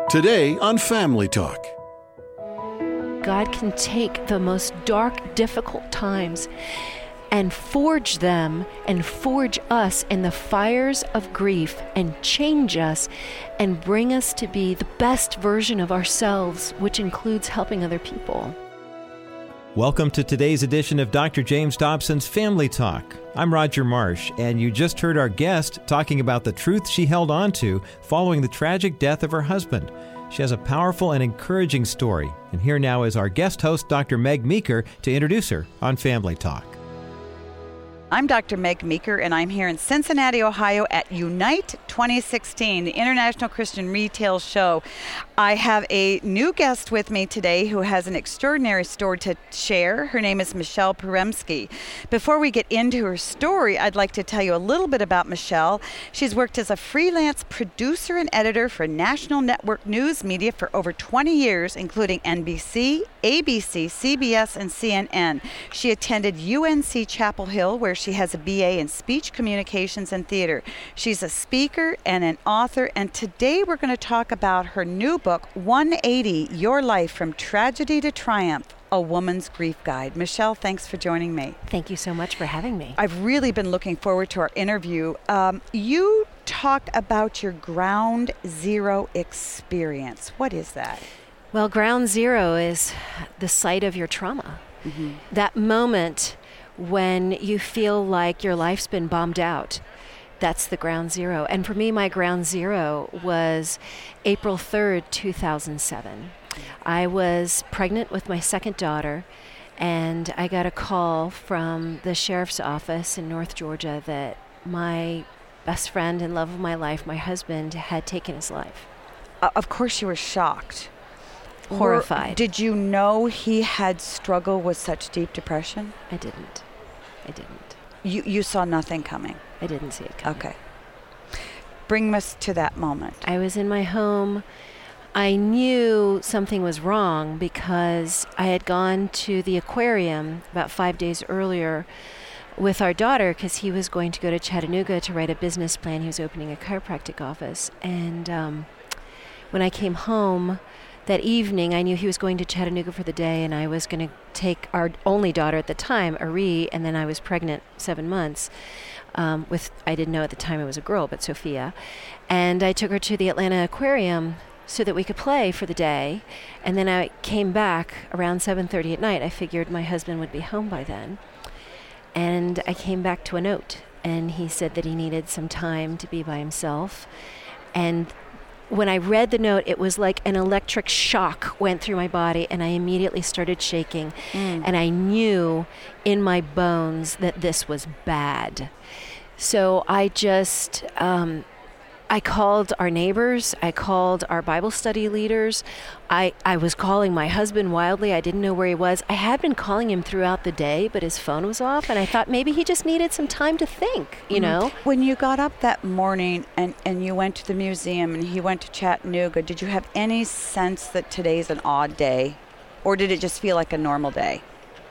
Today on Family Talk. God can take the most dark, difficult times and forge them and forge us in the fires of grief and change us and bring us to be the best version of ourselves, which includes helping other people. Welcome to today's edition of Dr. James Dobson's Family Talk. I'm Roger Marsh, and you just heard our guest talking about the truth she held on to following the tragic death of her husband. She has a powerful and encouraging story. And here now is our guest host, Dr. Meg Meeker, to introduce her on Family Talk. I'm Dr. Meg Meeker, and I'm here in Cincinnati, Ohio at Unite 2016, the International Christian Retail Show. I have a new guest with me today who has an extraordinary story to share. Her name is Michelle Poremski. Before we get into her story, I'd like to tell you a little bit about Michelle. She's worked as a freelance producer and editor for national network news media for over 20 years, including NBC, ABC, CBS, and CNN. She attended UNC Chapel Hill, where she has a BA in speech communications and theater. She's a speaker and an author, and today we're going to talk about her new book, 180, Your Life from Tragedy to Triumph, A Woman's Grief Guide. Michelle, thanks for joining me. Thank you so much for having me. I've really been looking forward to our interview. You talked about your ground zero experience. What is that? Well, ground zero is the site of your trauma. Mm-hmm. That moment when you feel like your life's been bombed out. That's the ground zero. And for me, my ground zero was April 3rd, 2007. I was pregnant with my second daughter, and I got a call from the sheriff's office in North Georgia that my best friend and love of my life, my husband, had taken his life. Of course you were shocked. Horrified. Did you know he had struggled with such deep depression? I didn't. You saw nothing coming? I didn't see it coming. Okay. Bring us to that moment. I was in my home. I knew something was wrong because I had gone to the aquarium about 5 days earlier with our daughter because he was going to go to Chattanooga to write a business plan. He was opening a chiropractic office. And when I came home that evening, I knew he was going to Chattanooga for the day, and I was going to take our only daughter at the time, Ari, and then I was pregnant 7 months with, I didn't know at the time it was a girl, but Sophia. And I took her to the Atlanta Aquarium so that we could play for the day. And then I came back around 7:30 at night. I figured my husband would be home by then. And I came back to a note, and he said that he needed some time to be by himself. And when I read the note, it was like an electric shock went through my body, and I immediately started shaking. And I knew in my bones that this was bad. So I just, I called our neighbors. I called our Bible study leaders. I was calling my husband wildly. I didn't know where he was. I had been calling him throughout the day, but his phone was off, and I thought maybe he just needed some time to think, you know? When you got up that morning and you went to the museum and he went to Chattanooga, did you have any sense that today's an odd day, or did it just feel like a normal day?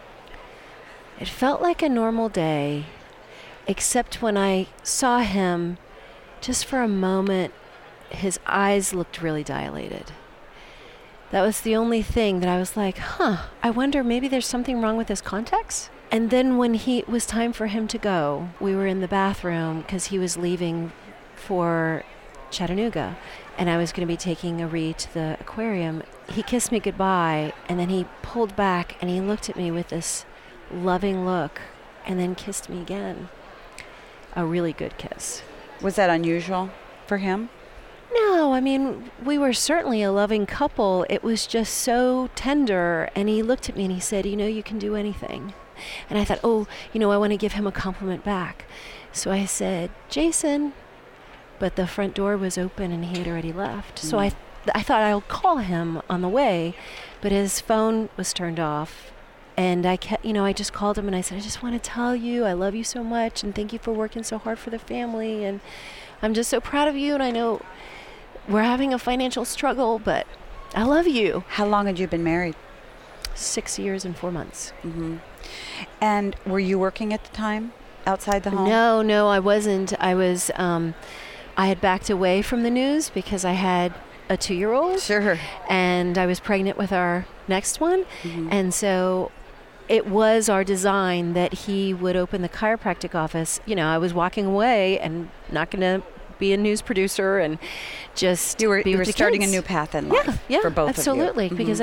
It felt like a normal day, except when I saw him, just for a moment, his eyes looked really dilated. That was the only thing that I was like, I wonder maybe there's something wrong with his contacts? And then when it was time for him to go, we were in the bathroom because he was leaving for Chattanooga, and I was going to be taking Ari to the aquarium. He kissed me goodbye, and then he pulled back, and he looked at me with this loving look, and then kissed me again. A really good kiss. Was that unusual for him? No, I mean, we were certainly a loving couple. It was just so tender. And he looked at me and he said, you can do anything. And I thought, I want to give him a compliment back. So I said, Jason. But the front door was open and he had already left. So I thought I'll call him on the way. But his phone was turned off. And I just called him and I said, I just want to tell you I love you so much and thank you for working so hard for the family. And I'm just so proud of you. And I know we're having a financial struggle, but I love you. How long had you been married? 6 years and 4 months. Mm-hmm. And were you working at the time outside the home? No, I wasn't. I had backed away from the news because I had a 2-year-old. Sure. And I was pregnant with our next one. Mm-hmm. And so it was our design that he would open the chiropractic office. You know, I was walking away and not going to be a news producer and just You were be with the starting kids. a new path in life for both absolutely, of you. because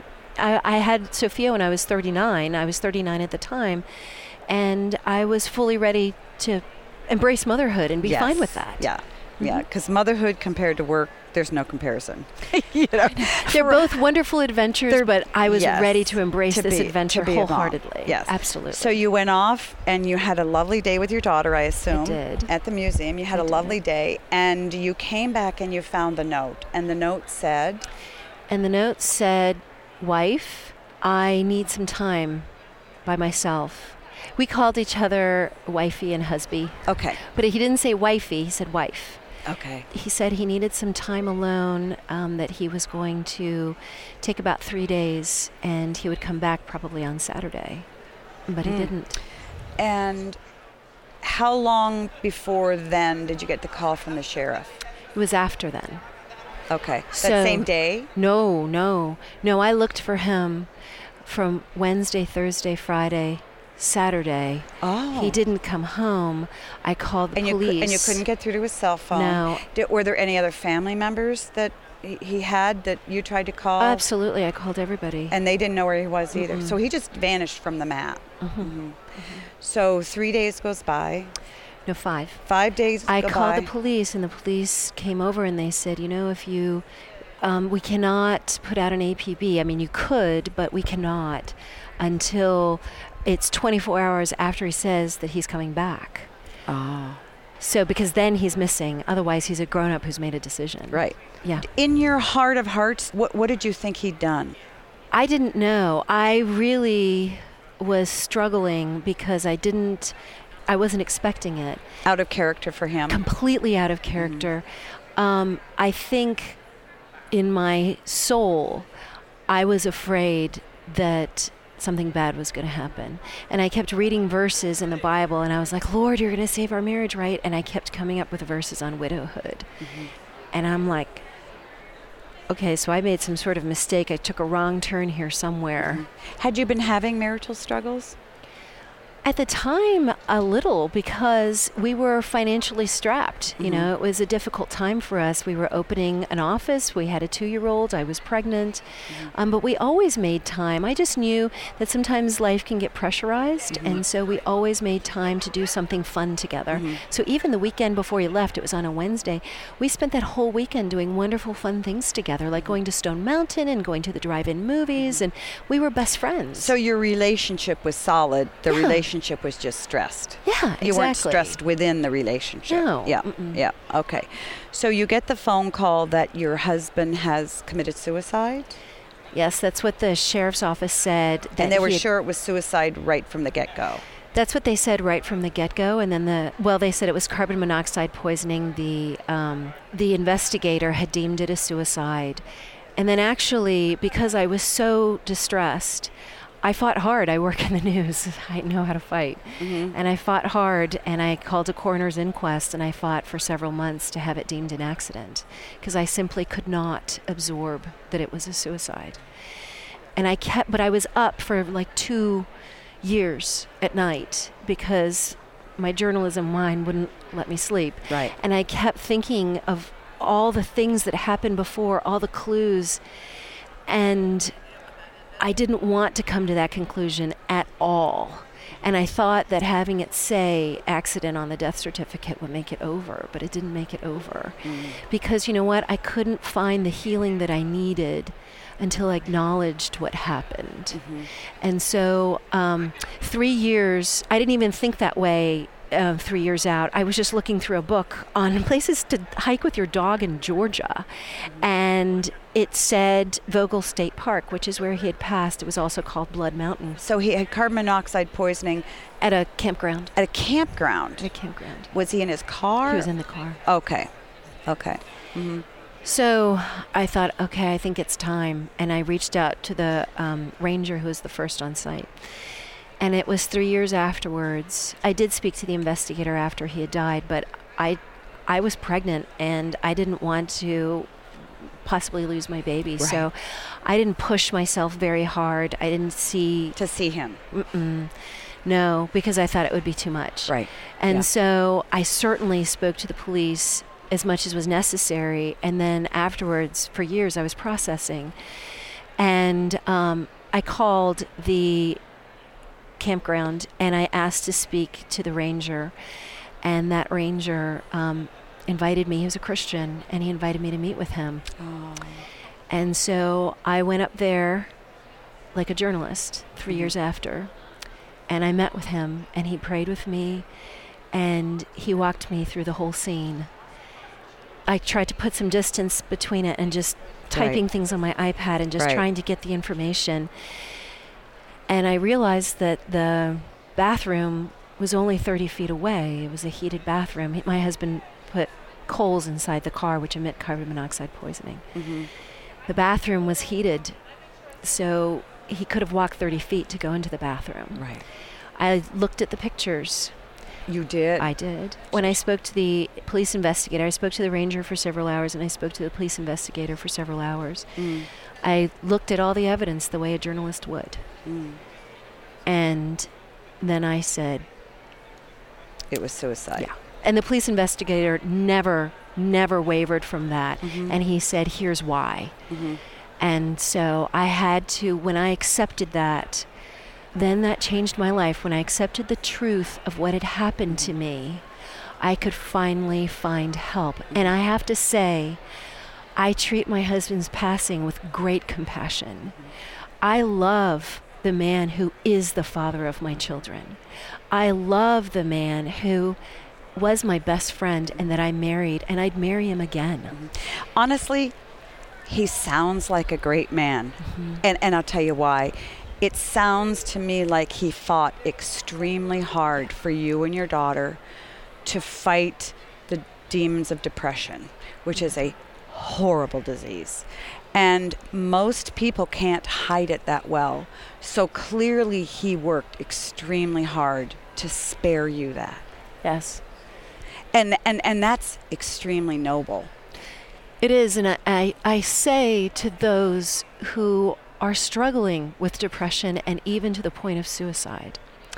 I had Sophia when I was 39. I was 39 at the time, and I was fully ready to embrace motherhood and be Yes. fine with that. Yeah. Yeah, because motherhood compared to work, there's no comparison. You know, They're both wonderful adventures, but I was Yes, ready to embrace this to adventure be a mom. wholeheartedly. Yes, Absolutely. So you went off and you had a lovely day with your daughter, I assume. did. At the museum, you had a lovely day, and you came back and you found the note, and the note said, And the note said, "Wife, I need some time by myself." We called each other wifey and husband, "Okay, but he didn't say wifey, he said wife. okay, He said he needed some time alone, that he was going to take about 3 days, and he would come back probably on Saturday. But he didn't. And how long before then did you get the call from the sheriff? It was after then. Okay, So- that same day? No. I looked for him from Wednesday, Thursday, Friday, Saturday. Oh. He didn't come home. I called the And police. and you couldn't get through to his cell phone? No. Were there any other family members that he had that you tried to call? Absolutely. I called everybody. And they didn't know where he was either. So he just vanished from the map. Mm-hmm. So 3 days goes by. No, 5. 5 days I go called by. the police, and the police came over and they said, you know, if you, we cannot put out an APB. I mean, you could, but we cannot until it's 24 hours after he says that he's coming back. Oh. So, because then he's missing. Otherwise, he's a grown-up who's made a decision. Right. Yeah. In your heart of hearts, what did you think he'd done? I didn't know. I really was struggling because I wasn't expecting it. Out of character for him? Completely out of character. I think in my soul, I was afraid that something bad was going to happen. And I kept reading verses in the Bible, and I was like, Lord, you're going to save our marriage, right? And I kept coming up with verses on widowhood. And I'm like, okay, so I made some sort of mistake. I took a wrong turn here somewhere. Had you been having marital struggles? At the time, a little, because we were financially strapped. You know, it was a difficult time for us. We were opening an office. We had a 2-year-old. I was pregnant. But we always made time. I just knew that sometimes life can get pressurized. And so we always made time to do something fun together. So even the weekend before he left, it was on a Wednesday, we spent that whole weekend doing wonderful, fun things together, like going to Stone Mountain and going to the drive-in movies. And we were best friends. So your relationship was solid. The relationship was just stressed. Yeah, exactly. You weren't stressed within the relationship. No. Yeah. Yeah. Okay. So you get the phone call that your husband has committed suicide? Yes, that's what the sheriff's office said. That And they were he had- sure it was suicide right from the get-go. That's what they said right from the get-go. And then they said it was carbon monoxide poisoning. The investigator had deemed it a suicide. And then actually, because I was so distressed, I fought hard. I work in the news. I know how to fight. And I fought hard, and I called a coroner's inquest, and I fought for several months to have it deemed an accident because I simply could not absorb that it was a suicide. And but I was up for like 2 years at night because my journalism mind wouldn't let me sleep. Right. And I kept thinking of all the things that happened before, all the clues, and I didn't want to come to that conclusion at all. And I thought that having it say accident on the death certificate would make it over, but it didn't make it over. Because you know what? I couldn't find the healing that I needed until I acknowledged what happened. And so 3 years, I didn't even think that way 3 years out. I was just looking through a book on places to hike with your dog in Georgia. And it said Vogel State Park, which is where he had passed. It was also called Blood Mountain. So he had carbon monoxide poisoning At a campground. at a campground. At a campground. Was he in his car? He was in the car. Okay. Okay. So I thought, okay, I think it's time. And I reached out to the ranger who was the first on site. And it was 3 years afterwards. I did speak to the investigator after he had died, but I was pregnant, and I didn't want to possibly lose my baby. Right. So I didn't push myself very hard. I didn't see To see him. no, because I thought it would be too much. Right. And Yeah. so I certainly spoke to the police as much as was necessary. And then afterwards, for years, I was processing. And I called the campground and I asked to speak to the ranger. And that ranger invited me. He was a Christian, and he invited me to meet with him. And so I went up there like a journalist 3 years after. And I met with him, and he prayed with me, and he walked me through the whole scene. I tried to put some distance between it and just typing things on my iPad and just trying to get the information. And I realized that the bathroom was only 30 feet away. It was a heated bathroom. My husband put coals inside the car, which emit carbon monoxide poisoning. The bathroom was heated, so he could have walked 30 feet to go into the bathroom. Right. I looked at the pictures. You did? I did. When I spoke to the police investigator, I spoke to the ranger for several hours, and I spoke to the police investigator for several hours. I looked at all the evidence the way a journalist would. And then I said... It was suicide. Yeah. And the police investigator never wavered from that. And he said, here's why. And so I had to, when I accepted that, then that changed my life. When I accepted the truth of what had happened to me, I could finally find help. And I have to say, I treat my husband's passing with great compassion. I love the man who is the father of my children. I love the man who was my best friend and that I married, and I'd marry him again. Honestly, he sounds like a great man. And I'll tell you why. It sounds to me like he fought extremely hard for you and your daughter to fight the demons of depression, which is a horrible disease. And most people can't hide it that well. So clearly he worked extremely hard to spare you that. Yes. And that's extremely noble. It is, and I say to those who are struggling with depression and even to the point of suicide,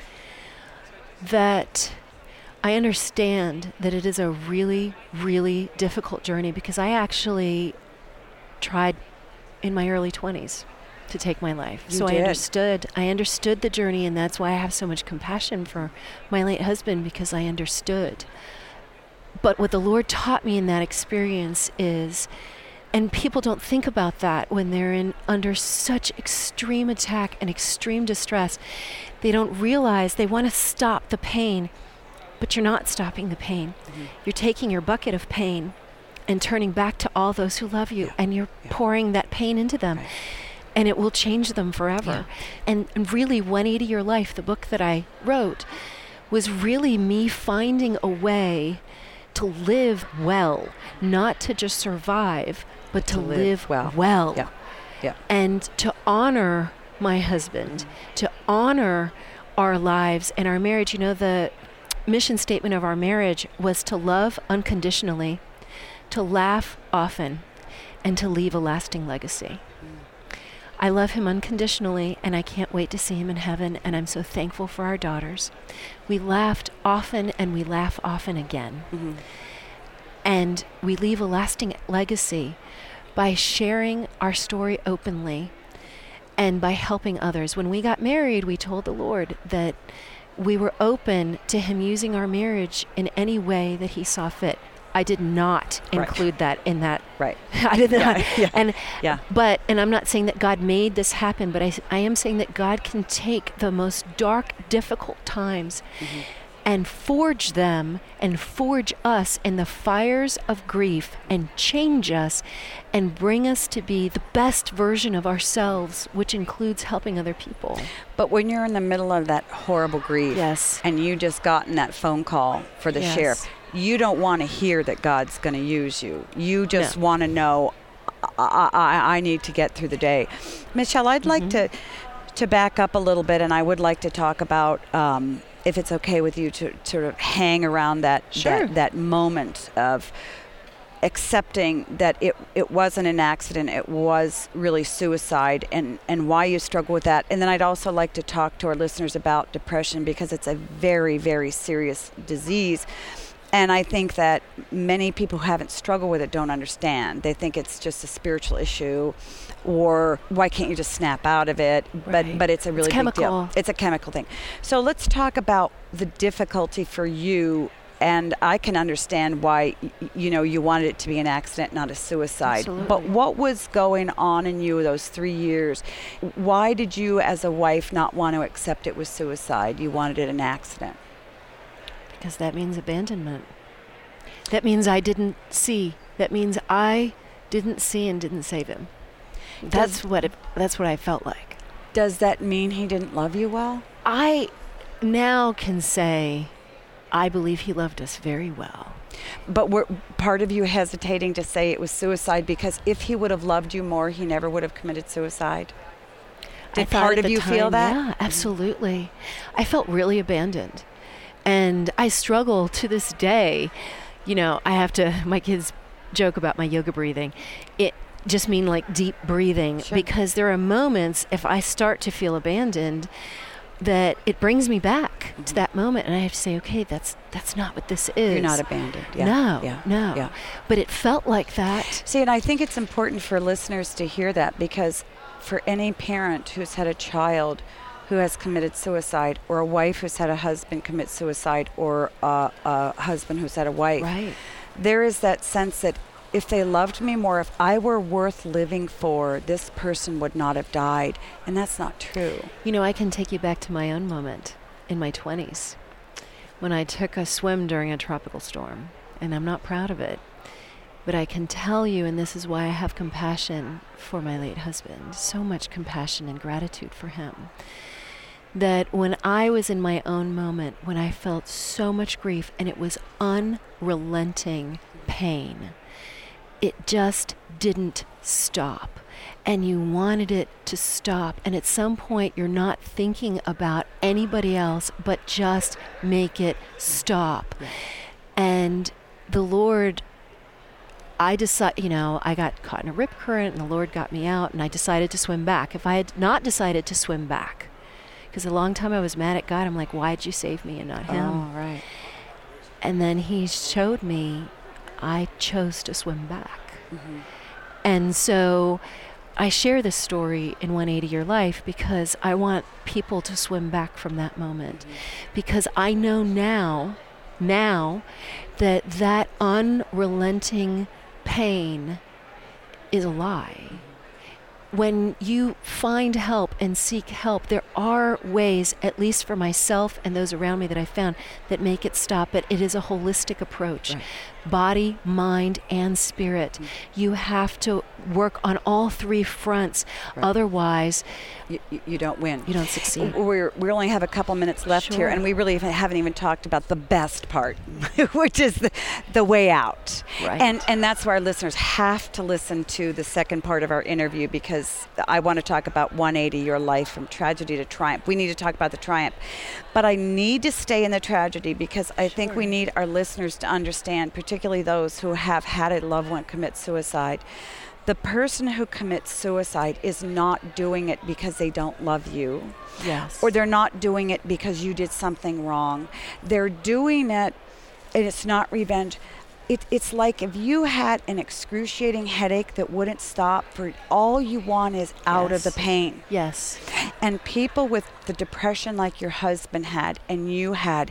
that I understand that it is a really, really difficult journey, because I actually tried in my early 20s to take my life. So I understood the journey, and that's why I have so much compassion for my late husband, because I understood. But what the Lord taught me in that experience is, and people don't think about that when they're under such extreme attack and extreme distress, they don't realize they want to stop the pain, but you're not stopping the pain. You're taking your bucket of pain and turning back to all those who love you, and you're pouring that pain into them. And it will change them forever. And really, 180 Your Life, the book that I wrote, was really me finding a way to live well, not to just survive, but to live well. And to honor my husband, to honor our lives and our marriage. You know, the mission statement of our marriage was to love unconditionally, to laugh often, and to leave a lasting legacy. I love him unconditionally, and I can't wait to see him in heaven, and I'm so thankful for our daughters. We laughed often, and we laugh often again. And we leave a lasting legacy by sharing our story openly and by helping others. When we got married, we told the Lord that we were open to him using our marriage in any way that he saw fit. I did not include that in that. I did not. And I'm not saying that God made this happen, but I am saying that God can take the most dark, difficult times and forge them and forge us in the fires of grief and change us and bring us to be the best version of ourselves, which includes helping other people. But when you're in the middle of that horrible grief, and you just gotten that phone call for the sheriff, you don't want to hear that God's going to use you. You just want to know, I need to get through the day. Michelle, I'd like to back up a little bit, and I would like to talk about, if it's okay with you, to sort of hang around that moment of accepting that it wasn't an accident, it was really suicide, and why you struggle with that. And then I'd also like to talk to our listeners about depression, because it's a very, very serious disease. And I think that many people who haven't struggled with it don't understand. They think it's just a spiritual issue, or why can't you just snap out of it? Right. But it's a really big deal. chemical. It's a chemical thing. So let's talk about the difficulty for you. And I can understand why, you wanted it to be an accident, not a suicide. Absolutely. But what was going on in you those 3 years? Why did you, as a wife, not want to accept it was suicide? You wanted it an accident. Because that means abandonment. That means I didn't see. That means I didn't see and didn't save him. That's what I felt like. Does that mean he didn't love you well? I now can say I believe he loved us very well. But were part of you hesitating to say it was suicide because if he would have loved you more, he never would have committed suicide? Did part of you feel that? Yeah, absolutely. I felt really abandoned. And I struggle to this day. My kids joke about my yoga breathing. It just mean like deep breathing, Sure. because there are moments if I start to feel abandoned that it brings me back to that moment, and I have to say, okay, that's not what this is. You're not abandoned. Yeah. No. Yeah. But it felt like that. See, and I think it's important for listeners to hear that, because for any parent who's had a child who has committed suicide, or a wife who's had a husband commit suicide, or a husband who's had a wife, Right. there is that sense that if they loved me more, if I were worth living for, this person would not have died. And that's not true. I can take you back to my own moment in my 20s when I took a swim during a tropical storm. And I'm not proud of it. But I can tell you, and this is why I have compassion for my late husband, so much compassion and gratitude for him, that when I was in my own moment, when I felt so much grief and it was unrelenting pain, it just didn't stop. And you wanted it to stop. And at some point, you're not thinking about anybody else, but just make it stop. Yeah. And the Lord, I got caught in a rip current, and the Lord got me out, and I decided to swim back. If I had not decided to swim back, because a long time I was mad at God, I'm like, why'd you save me and not him? Oh, right. And then he showed me I chose to swim back. Mm-hmm. And so I share this story in 180 Your Life because I want people to swim back from that moment. Mm-hmm. Because I know now that unrelenting pain is a lie. When you find help and seek help, there are ways, at least for myself and those around me that I found, that make it stop. But it is a holistic approach. Right. Body, mind, and spirit. Mm-hmm. You have to work on all three fronts. Right. Otherwise, you don't win. You don't succeed. We only have a couple minutes left here, and we really haven't even talked about the best part, which is the way out. Right. And that's why our listeners have to listen to the second part of our interview, because I want to talk about 180 Your Life, from tragedy to triumph. We need to talk about the triumph. But I need to stay in the tragedy, because I think we need our listeners to understand, particularly those who have had a loved one commit suicide. The person who commits suicide is not doing it because they don't love you. Yes. Or they're not doing it because you did something wrong. They're doing it, and it's not revenge. It's like if you had an excruciating headache that wouldn't stop, for all you want is out of the pain. Yes. And people with the depression like your husband had and you had,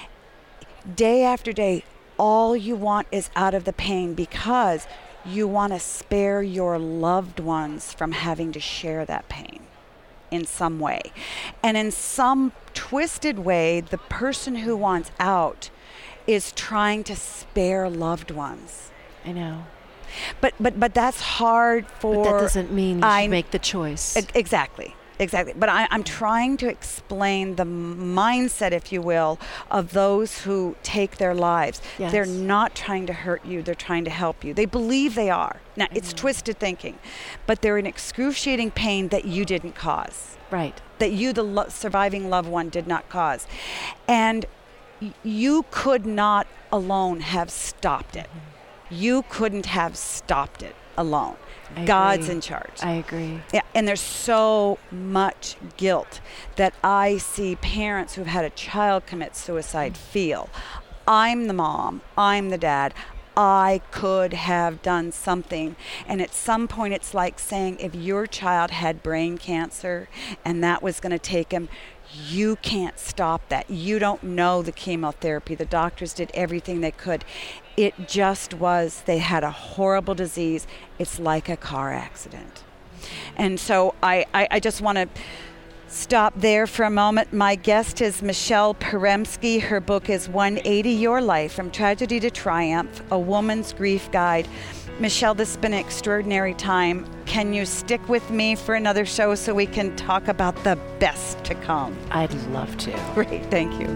day after day, all you want is out of the pain, because you want to spare your loved ones from having to share that pain in some way. And in some twisted way, the person who wants out is trying to spare loved ones. I know. But that's hard for... But that doesn't mean you should make the choice. Exactly. But I'm trying to explain the mindset, if you will, of those who take their lives. Yes. They're not trying to hurt you. They're trying to help you. They believe they are. Now, it's twisted thinking. But they're in excruciating pain that you didn't cause. Right. That you, the surviving loved one, did not cause. And you could not alone have stopped it. You couldn't have stopped it alone. I God's agree. in charge. I agree. Yeah, and there's so much guilt that I see parents who've had a child commit suicide feel. I'm the mom, I'm the dad, I could have done something. And at some point it's like saying, if your child had brain cancer and that was going to take him, you can't stop that. You don't know the chemotherapy. The doctors did everything they could. It just was, they had a horrible disease. It's like a car accident. And so I just want to stop there for a moment. My guest is Michelle Poremski. Her book is 180 Your Life, From Tragedy to Triumph, A Woman's Grief Guide. Michelle, this has been an extraordinary time. Can you stick with me for another show so we can talk about the best to come? I'd love to. Great, thank you.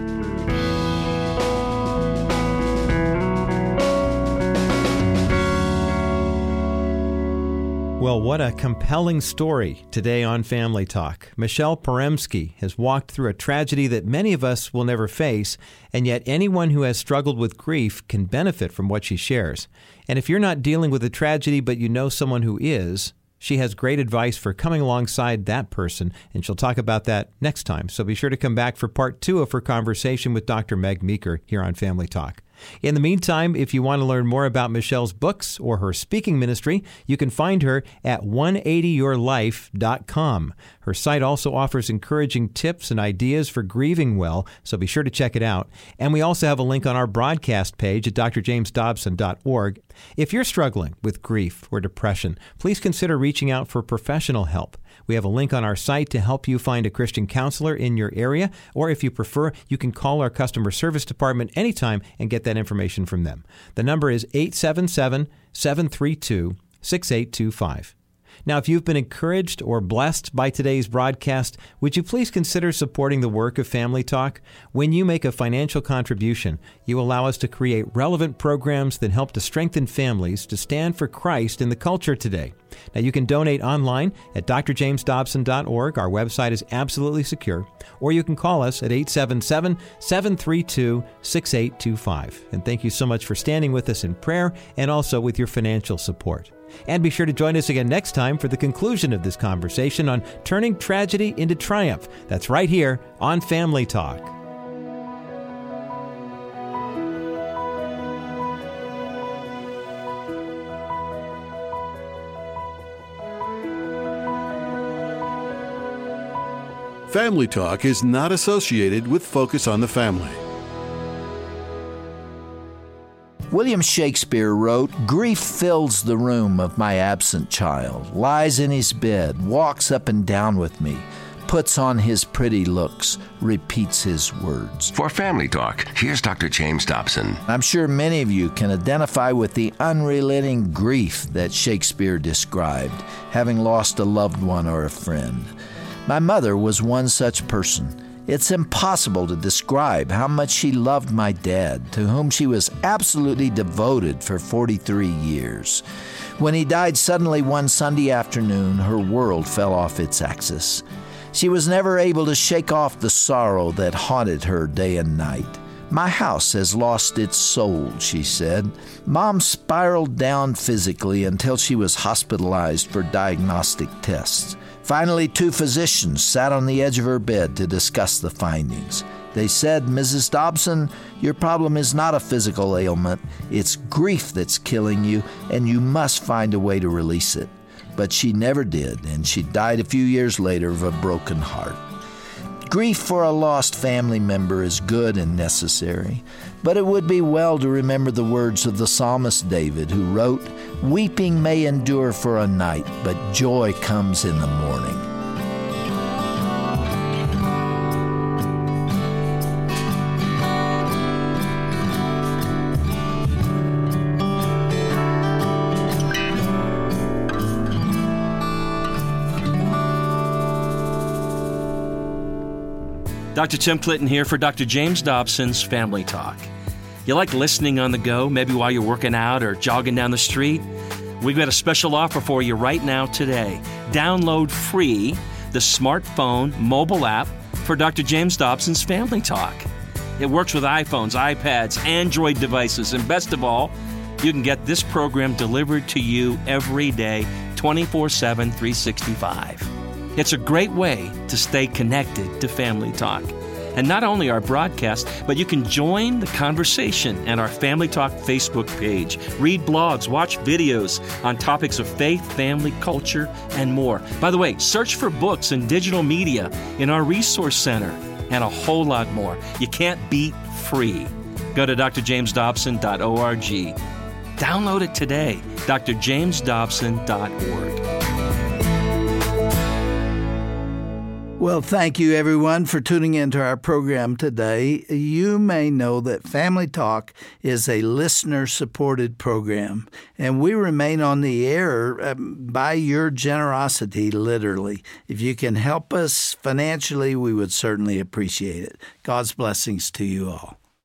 Well, what a compelling story today on Family Talk. Michelle Poremski has walked through a tragedy that many of us will never face, and yet anyone who has struggled with grief can benefit from what she shares. And if you're not dealing with a tragedy but you know someone who is, she has great advice for coming alongside that person, and she'll talk about that next time. So be sure to come back for part 2 of her conversation with Dr. Meg Meeker here on Family Talk. In the meantime, if you want to learn more about Michelle's books or her speaking ministry, you can find her at 180yourlife.com. Her site also offers encouraging tips and ideas for grieving well, so be sure to check it out. And we also have a link on our broadcast page at drjamesdobson.org. If you're struggling with grief or depression, please consider reaching out for professional help. We have a link on our site to help you find a Christian counselor in your area, or if you prefer, you can call our customer service department anytime and get that information from them. The number is 877-732-6825. Now, if you've been encouraged or blessed by today's broadcast, would you please consider supporting the work of Family Talk? When you make a financial contribution, you allow us to create relevant programs that help to strengthen families to stand for Christ in the culture today. Now, you can donate online at drjamesdobson.org. Our website is absolutely secure. Or you can call us at 877-732-6825. And thank you so much for standing with us in prayer and also with your financial support. And be sure to join us again next time for the conclusion of this conversation on turning tragedy into triumph. That's right here on Family Talk. Family Talk is not associated with Focus on the Family. William Shakespeare wrote, "Grief fills the room of my absent child, lies in his bed, walks up and down with me, puts on his pretty looks, repeats his words." For Family Talk, here's Dr. James Dobson. I'm sure many of you can identify with the unrelenting grief that Shakespeare described, having lost a loved one or a friend. My mother was one such person. It's impossible to describe how much she loved my dad, to whom she was absolutely devoted for 43 years. When he died suddenly one Sunday afternoon, her world fell off its axis. She was never able to shake off the sorrow that haunted her day and night. "My house has lost its soul," she said. Mom spiraled down physically until she was hospitalized for diagnostic tests. Finally, 2 physicians sat on the edge of her bed to discuss the findings. They said, "Mrs. Dobson, your problem is not a physical ailment. It's grief that's killing you, and you must find a way to release it." But she never did, and she died a few years later of a broken heart. Grief for a lost family member is good and necessary, but it would be well to remember the words of the psalmist David, who wrote, "Weeping may endure for a night, but joy comes in the morning." Dr. Tim Clinton here for Dr. James Dobson's Family Talk. You like listening on the go, maybe while you're working out or jogging down the street? We've got a special offer for you right now today. Download free the smartphone mobile app for Dr. James Dobson's Family Talk. It works with iPhones, iPads, Android devices, and best of all, you can get this program delivered to you every day, 24/7, 365. It's a great way to stay connected to Family Talk. And not only our broadcast, but you can join the conversation at our Family Talk Facebook page, read blogs, watch videos on topics of faith, family, culture, and more. By the way, search for books and digital media in our resource center and a whole lot more. You can't beat free. Go to drjamesdobson.org. Download it today, drjamesdobson.org. Well, thank you, everyone, for tuning into our program today. You may know that Family Talk is a listener-supported program, and we remain on the air by your generosity, literally. If you can help us financially, we would certainly appreciate it. God's blessings to you all.